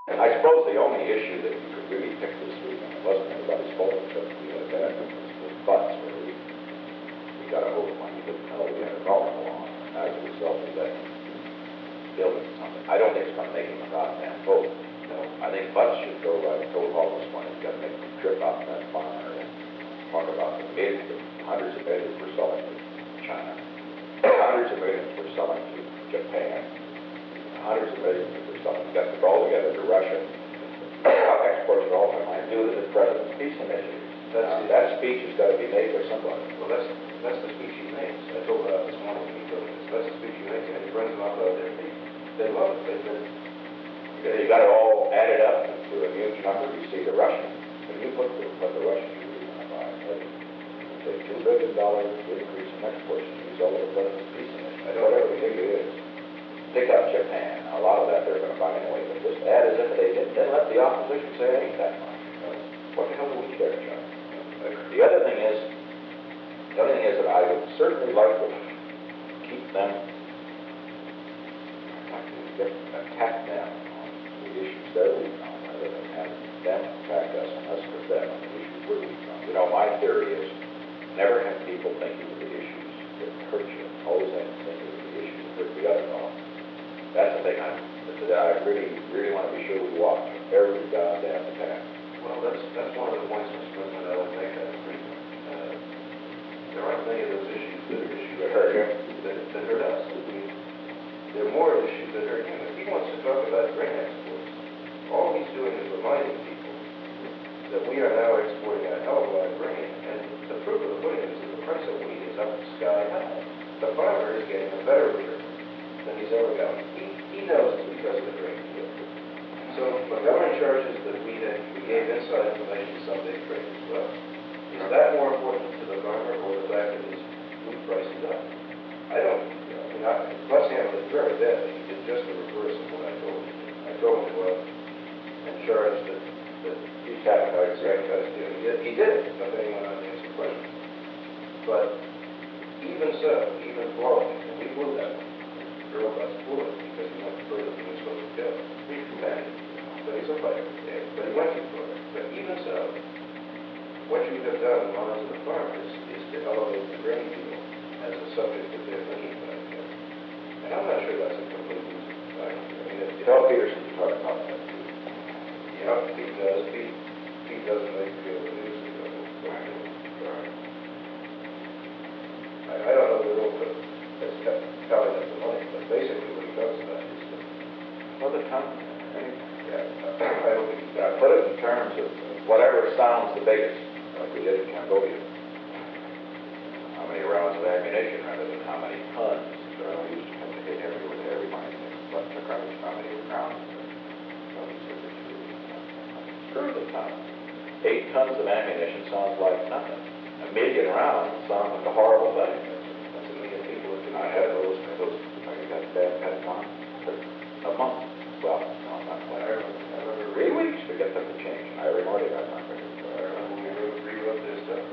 I suppose the only issue that you could really pick this week, and it wasn't anybody's fault except we had that, was funds, where we got a hold of money, didn't know we had a problem along, and as a result, we let him build it something. I don't think it's gonna make him a goddamn vote. No, I think Butts should go, I told all this money, he's gotta make a trip out to that farmer and talk about the millions, the hundreds of millions we're selling to China, hundreds of millions we're selling to Japan, hundreds of millions that we're selling, we got to go all together to Russia, exports are all behind due to the President's peace initiative. That speech has got to be made by somebody. Well, that's the speech he makes. I told her this morning when he told me this. That's the speech he makes, and he brings them up out there. They love it. You got it all added up to a huge number. You see the Russians, when you put what the Russians really want to buy, say $2 billion increase in exports as a result of the President's peace initiative. Whatever the figure is. Pick up Japan. A lot of that they're going to buy anyway, but just add as if they didn't. Then let the opposition say it ain't that much. What the hell do we care, John? The other thing is that I would certainly like to keep them, like to attack them on the issues they're weak on, rather than have them attack us and us with them on the issues we're weak on. You know, my theory is never have people thinking of the issues that hurt you. Always have to think of the issues that hurt the other fellow. That's the thing I really want to be sure we watch every goddamn attack. Well, that's one of the points, Mr. President, I would make that agreement. There aren't many of those issues that are issues that hurt him, that hurt us. There are more issues that hurt him. If he wants to talk about grain exports, all he's doing is reminding people that we are now exporting a hell of a lot of grain, and the proof of the pudding is that the price of wheat is up sky high. The farmer is getting a better return than he's ever gotten. He knows it's because of the grain deal. So Montgomery charges that we gave inside information someday trade as well. Is that more important to the farmer or the fact that his wheat price is up? I don't, Butts handled it very badly. He did just the reverse of what I told him. I told him to go out and charge that He's satisfied. grain cuts deal. He did it. Nobody went on to answer questions. But even so, even blowing, and we blew that one. Earl Butts blew it because he went further than he was supposed to go. He's competitive, but he's a fighter. Yeah, but he went too far. But even so, what you have done, Lawrence and the farmers, is to elevate the grain deal as a subject that they're thinking about again. And I'm not sure that's a complete use of time. I mean, Tell Peterson to talk about that too. Yeah, Pete does. Pete doesn't make the news. He doesn't. I don't know the rule that's telling us the money, but basically what he talks about is that, Well, the time, I don't think he's got put it in terms of whatever sounds the biggest, like we did in Cambodia. How many rounds of ammunition rather than how many tons we used to have to hit every mine. But took out how many rounds. Screw the ton. 8 tons of ammunition sounds like nothing. 1 million rounds sounds like a horrible thing. that's a million people that do I had those I got bad Pentagon a month. Well, no, not quite. I remember 3 weeks to get them to change. I already got my figures. we rewrote their stuff.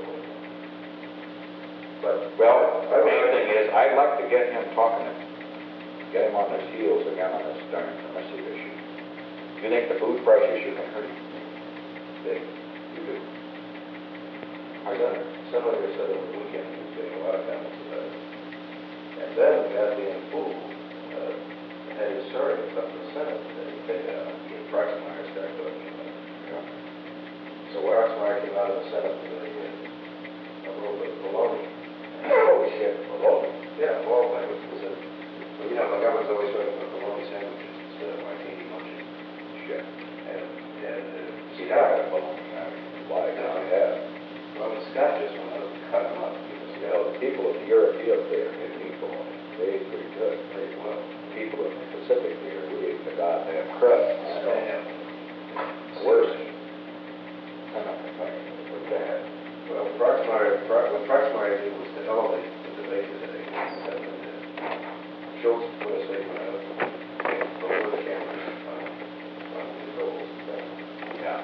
But, well, the main thing is, I'd like to get him talking, get him on his heels again on this darn domestic issue. You think the food price issue can hurt you? Big. You do. I got it. Somebody said over the weekend he was getting a lot of comments about it. And then the goddamn fool had his surrogate up in the Senate that he picked out. He and Proxmire started talking about it. Yeah. So Proxmire came out of the Senate with a little bit of baloney. Oh, shit. Baloney. Yeah, well, I was said, well, you know, the government's always talking about bologna sandwiches instead of martini munchies. Shit. And See, I got baloney. Why? I have. well, Scott just went out and cut him up. You know, the people of Europe here, they eat bologna. They eat pretty good. Pretty well. People in the Pacific here, we eat the goddamn crust. Spam. Worse. I'm not complaining. We're bad. Well, what Proxmire did was to elevate the debate today. Schultz put a statement out before the cameras on his goals. Yeah.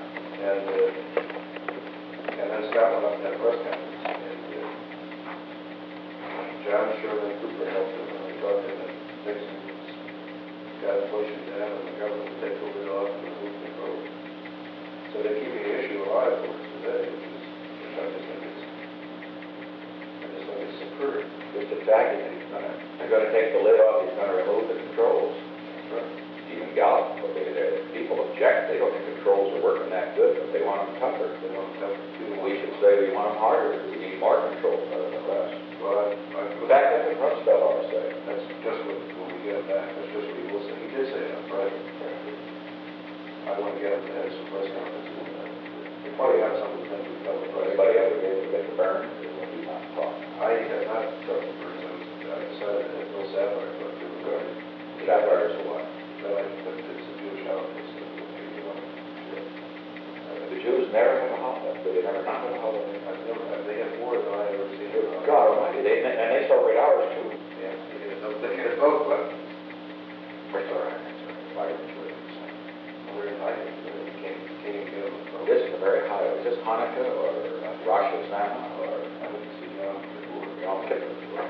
And then Scott went up to that press conference, and John Sherman Cooper helped him, and we talked to him, and Nixon was got inflation down and the government will take over it off and remove control. So they're keeping the issue alive for us today, which I just think it's superb. Just attacking it, they're gonna take the lid off, he's gonna remove the controls. That's right. Even Gallup, people object, they don't think controls are working that good, but they want them tougher. They want to have too much. We should say we want them harder, we need more controls out of the rest. Well, In fact, that's what Rumsfeld always said. that's just what, when we get him back, that's just what he will say. He did say that, right? I want to get him to have some press conferences. He probably has something to think we tell the press. Anybody ever gave a bit of burn, when he not talking? I have not talked to person. I decided that Bill Sapphire, but they were going to. Sapphire is what? But it's a Jewish holiday, so The Jews never have a holiday, they never not have a holiday. I've never, they have more than I ever seen. God almighty, and they celebrate ours too. Yeah, they get it both, but That's all right, that's all right. Why would you do it? we're invited, so we can't even get them. This is a very high, is this Hanukkah or Rosh Hashanah or I wouldn't see Yom Kippur. Yom Kippur?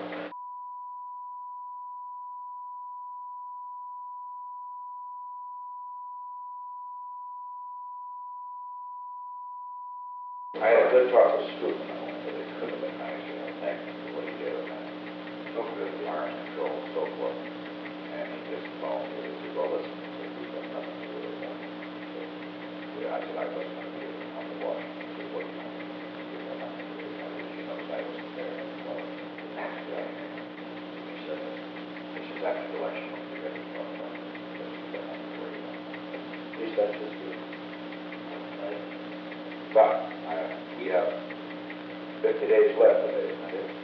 I had a good talk with Scoop, but it could have been nicer, I think, what he did on that. So good. The arms control and so forth. And he just called me, he said, well, listen, we've got nothing to do with that. I said, I wasn't going to be on the Washington. He said, what do you want? He said, nothing to do with that. She knows I wasn't there. Well, that's right. She said, this is after the election, we're going to talk about it. Because we don't have to worry about it. At least that's his view. But we have 50 days left of it, isn't it?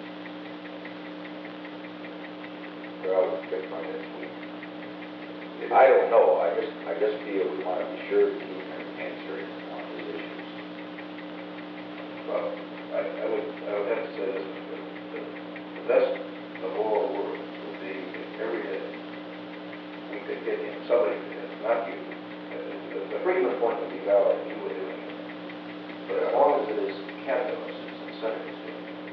Well, we'll get by next week. I don't know. I just feel we want to be sure to keep answering on these issues. Well, I would have to say this, the best of all worlds would be if every day we could get him, somebody, not you, the Freeman point would be valid if you were doing it. But as long as it is capitalists and senators doing it,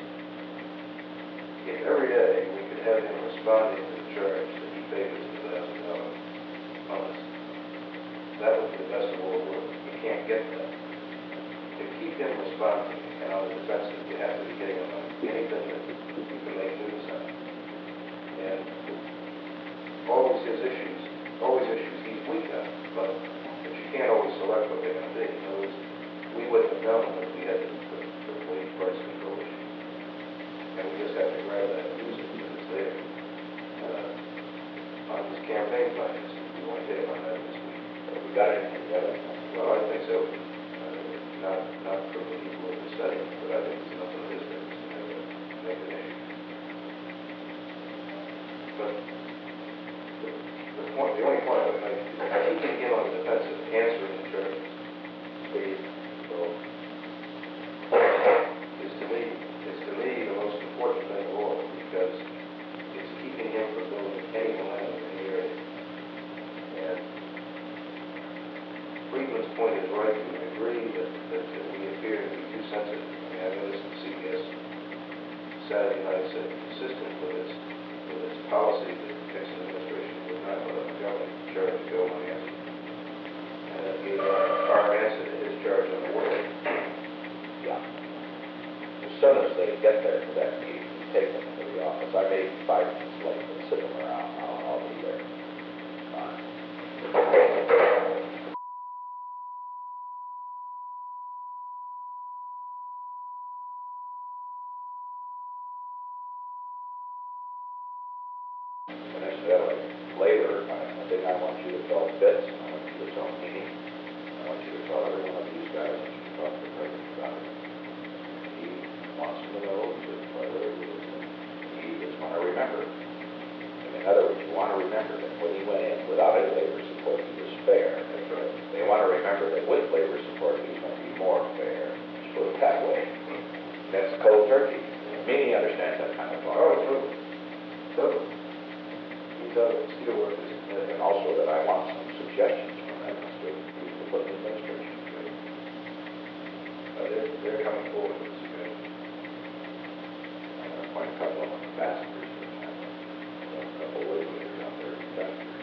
if every day we could have him responding to the charge that he paid us $2,000 bonus, that would be the best of all worlds. We can't get that. To keep him responding and on the defensive, you have to be getting him on anything that you can make news on. And always his issues, he's weak on, but you can't always select what they're going to be. In other words, we wouldn't have known that we had the wage price control issue. And we just have to grab that and use it because it's there. On his campaign finance, we want to hit him on that this week. Have we got anything together? Well, I think so. Not from the people in the study, but I think it's enough of his business to make an issue. But the only point I would make is that he can get on the defensive answering the charges. Please. So, Is to me the most important thing of all because it's keeping him from building any momentum in the area. And Friedman's point is right to a degree that we appear to be too sensitive. I mean, I noticed the CBS Saturday night said consistent with its policy that the Nixon administration would not let a government charge go unanswered. And that gave our answer to his charge on the world. yeah. As soon as they get there to that meeting, we take them into the office. I may be 5 minutes late, but sit them around. I'll be there. Fine. And incidentally, later, I think I want you to tell Fitz, and I want you to tell me, I want you to tell every one of these guys that you talk to the president about it. He wants to know that whether it is, he just want to remember. In other words, you want to remember that when he went in without any labor support, he was fair. That's right. They want to remember that with labor support, he's going to be more fair. Let's put it that way. That's cold turkey. Meaning he understands that kind of talk. Oh, totally. Totally. He's out of steelworkers. And also that I want some suggestions from him as to who to put in the administration. They're coming forward with suggestions. I'm going to appoint a couple of ambassadors, for example. A couple of leaders out there, ambassadors.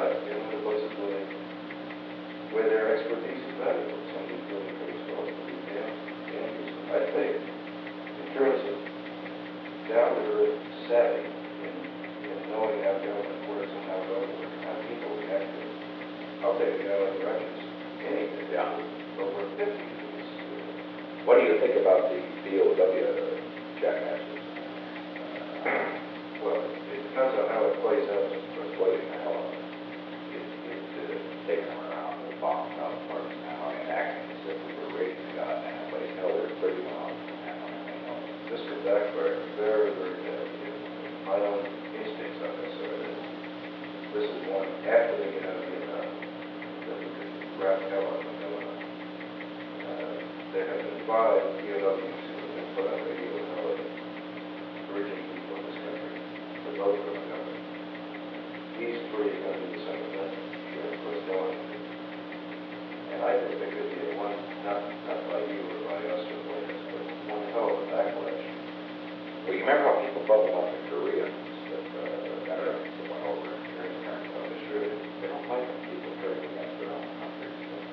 right, get them to places where their expertise is valuable. Some of these building codes are also be damn useful. I think, in terms of down-to-earth savvy in knowing how government works and how government works, how people react to it, I'll take a guy like Rogers any day. Yeah. Over 50 years. What do you think about the POW jackasses? Well, it depends on how it plays out. Persuading the hell out of them. Taking them around the bombs out of parts now and acting as if we were raising the goddamn place. Hell, they're 30 miles from town. This could backfire very, very badly. My own instincts on this are that this is one after they get out of Vietnam that we could grab hell out of Manila. There have been 5 POWs who have been put on radio and television urging people in this country to vote for the government. These 3 are going to do the same thing. Sure, of course, no one. And I think there could be a one, not by you or by us or by us, but one hell of a backlash. Well, you remember how people felt about the Koreans that Americans that went over and turned on the street? They don't like people turning against their own country.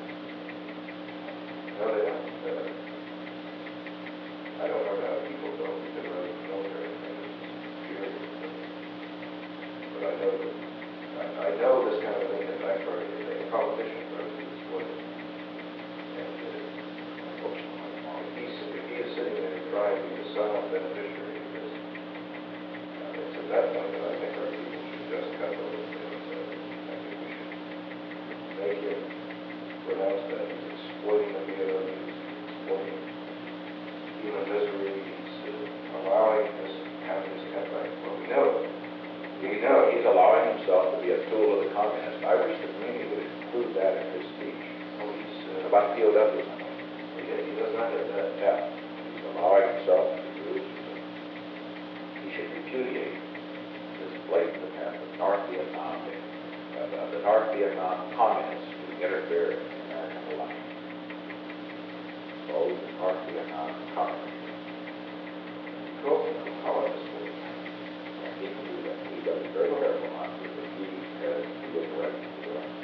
No, they don't. I don't know how people don't because I was in the military and it was furious. But I know this kind of thing can backfire if a politician tries to exploit it. And if he is sitting there trying to be the silent beneficiary of this, it's at that point that I think our people should just cut the little bit and say, I think we should make him pronounce that he's exploiting the VOWs, exploiting human misery, he's allowing this communist campaign. Well, we know He's allowing himself to be a tool of the communists. I wish the community would include that in his speech. Oh, he's About POWs. he does not get that. Yeah. He's allowing himself to be used. He should repudiate this blatant attempt of North Vietnam, the North Vietnam communists to interfere in American election. Those North Vietnam communists. Cool. Colonists. He can do that. He does it very careful not to, but he was correct to do that.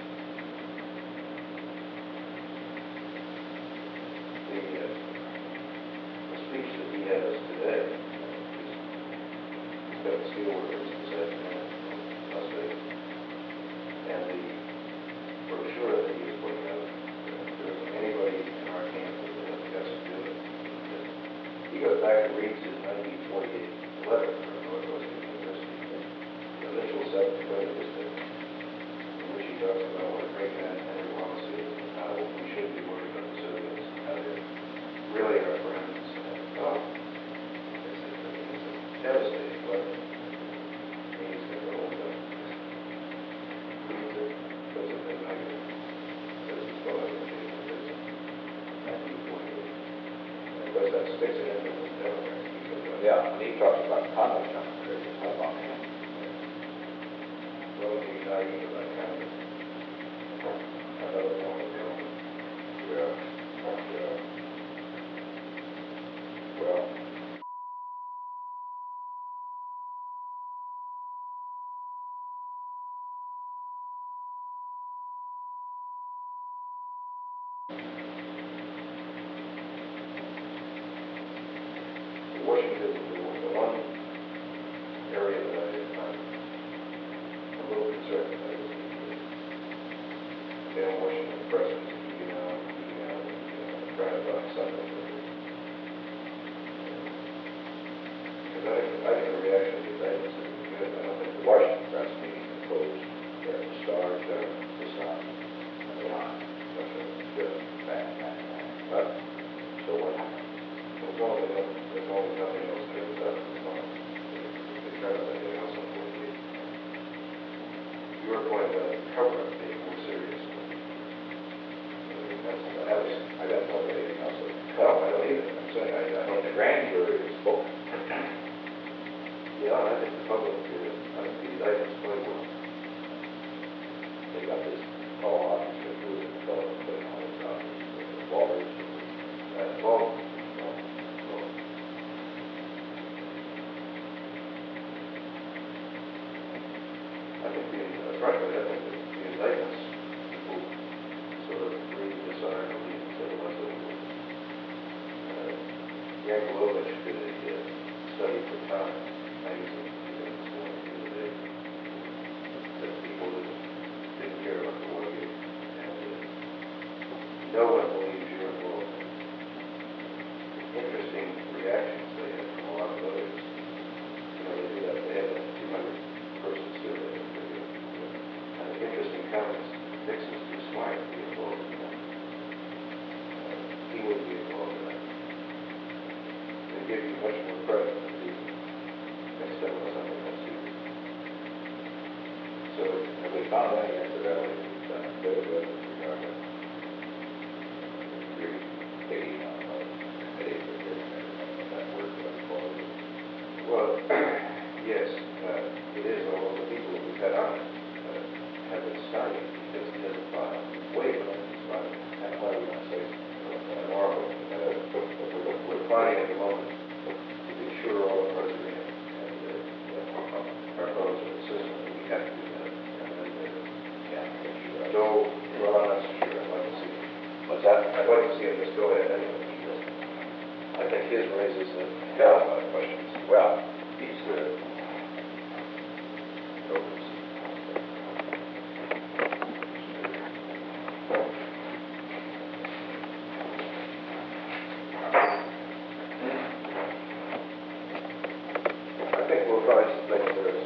The speech that he has today, he's got the steelworkers this afternoon in Las Vegas, and the brochure that he is putting out, there isn't anybody in our camp that has the guts to do it. He goes back and reads his 1948 letter from Northwestern University, the initial 7th Dakota district, in which he talks about what a great man Henry Wallace is, and how we should be worried about the civilians, how they're really our friends. It's a devastating letter. He's got the whole thing. Reads it, puts it in negative, says it's well educated for this. 1948. And of course that sticks it into the Democrats. Yeah, and he talks about conduct demonstrators. How about him? Well, he's naive about kind of another form of government. Yeah. Well, Washington, the one area that I'm a little concerned about is the Dale Washington presence eating out and trying to buy something. Because I think the reaction to that is good. I don't think the Washington press meeting opposed the stars, the sun, and the line. Just bang, bang, bang. But, so what happened? there's only nothing else there without the fun. They try to anything else on 48. Your point about cover up being more serious. I don't know of anything else. No, I don't either. I'm saying I mean, the grand jury is spoken. Yeah, I think the public, I think the indictments quite well. They got this, obviously, who is it, the fellow putting all this out, Walters, Well, I think frankly, I think that the Yankelovich did a study for Time magazine, this one the other day, that people that didn't care about the Watergate, and no one believes you're involved. Interesting reactions they had from a lot of others. You know, they had a 200-person survey. And interesting comments. Nixon's too smart to be involved in that. He wouldn't be involved in that. They give you much more credit than the next time on something else. So, have we found any incidentally that with regard to taking on committees or getting that work done forward? Well, yes, it is, although the people that we've had on it have been stymied because he doesn't file. Way behind his filing. And what are we going to say? Normally, we're trying at the moment to be sure all of us are in, and our phones are consistent, and we have to do that. And then, Joe, well, I'm not so sure, I'd like to see him. What's that? I'd like to see him just go ahead anyway. I think his raises a hell of a lot of questions. Well, he's I think we'll find some things that are